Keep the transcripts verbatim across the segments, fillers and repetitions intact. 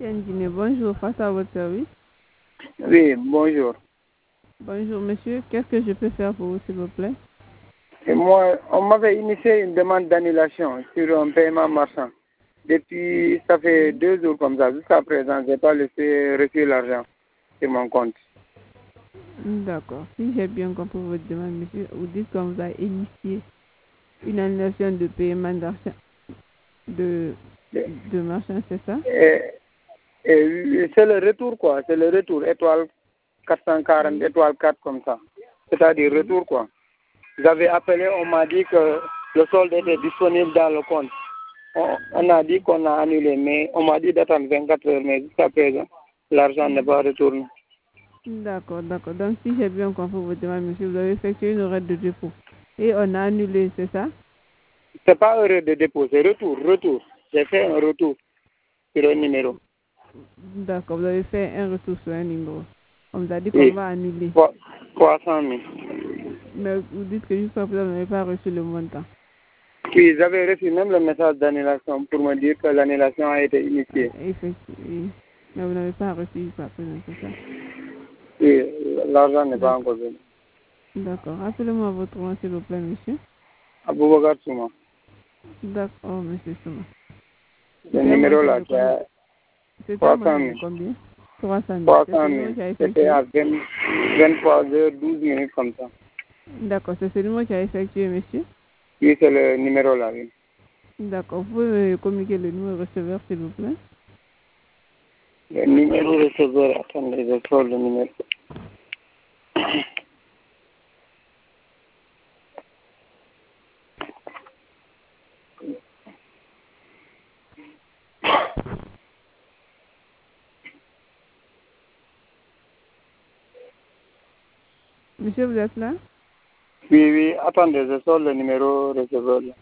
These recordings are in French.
Tiendine, bonjour, face à votre service. Oui, bonjour. Bonjour, monsieur. Qu'est-ce que je peux faire pour vous, s'il vous plaît? Et moi, on m'avait initié une demande d'annulation sur un paiement marchand. Depuis, ça fait deux jours comme ça. Jusqu'à présent, je n'ai pas laissé reçu l'argent sur mon compte. D'accord. Si j'ai bien compris votre demande, monsieur, vous dites qu'on vous a initié une annulation de paiement d'argent de, de marchand, c'est ça? Et, et c'est le retour, quoi. C'est le retour. Étoile quatre cent quarante, Oui. étoile quatre comme ça. C'est-à-dire retour, quoi. J'avais appelé, on m'a dit que le solde était disponible dans le compte. On, on a dit qu'on a annulé, mais on m'a dit d'attendre vingt-quatre heures, mais jusqu'à présent, l'argent n'est pas retourné. D'accord, d'accord. Donc, si j'ai bien compris votre demande, monsieur, vous avez effectué une horaire de dépôt et on a annulé, c'est ça? C'est pas heure de dépôt, c'est retour, retour. J'ai fait un retour sur un numéro. D'accord, vous avez fait un retour sur un numéro. On vous a dit qu'on Oui, va annuler. trois cent mille. Mais vous dites que jusqu'à présent, vous n'avez pas reçu le montant. Oui, j'avais reçu même le message d'annulation pour me dire que l'annulation a été initiée. Effectivement, oui. Mais vous n'avez pas reçu jusqu'à présent, c'est ça? Oui, l'argent n'est pas encore venu. D'accord. Rappelez-moi votre nom, s'il vous plaît, monsieur. Aboubakar Souma. D'accord, monsieur Souma. Le C'était un numéro montant là, de c'est combien? à C'était un trois cent montant de mille. combien? trois cent mille. trois C'est ce cent numéro mille. qui a C'était effectué? à vingt, vingt-trois heures douze minutes comme ça. D'accord, c'est ce numéro qui a effectué, monsieur? Oui, c'est le numéro là, oui. D'accord. Vous pouvez me communiquer le numéro receveur, s'il vous plaît? Le numéro receveur, attendez, je sors le numéro. Monsieur, vous êtes là? Oui, oui, attendez, je sors le numéro receveur là.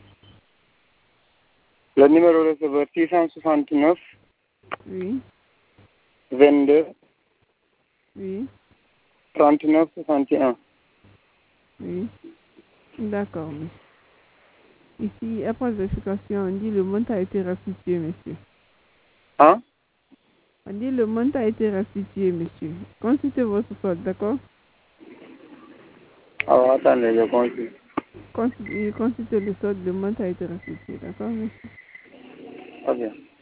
Le numéro receveur six cent soixante-neuf, Oui. vingt-deux, Oui. trente-neuf, soixante et un. Oui. D'accord, monsieur. Ici, après vérification, on dit le montant a été restitué, monsieur. Hein? On dit le montant a été restitué, monsieur. Consultez votre solde, d'accord? Alors, attendez, je consulte. Consultez, consultez le solde, le montant a été restitué, d'accord, monsieur? Ok.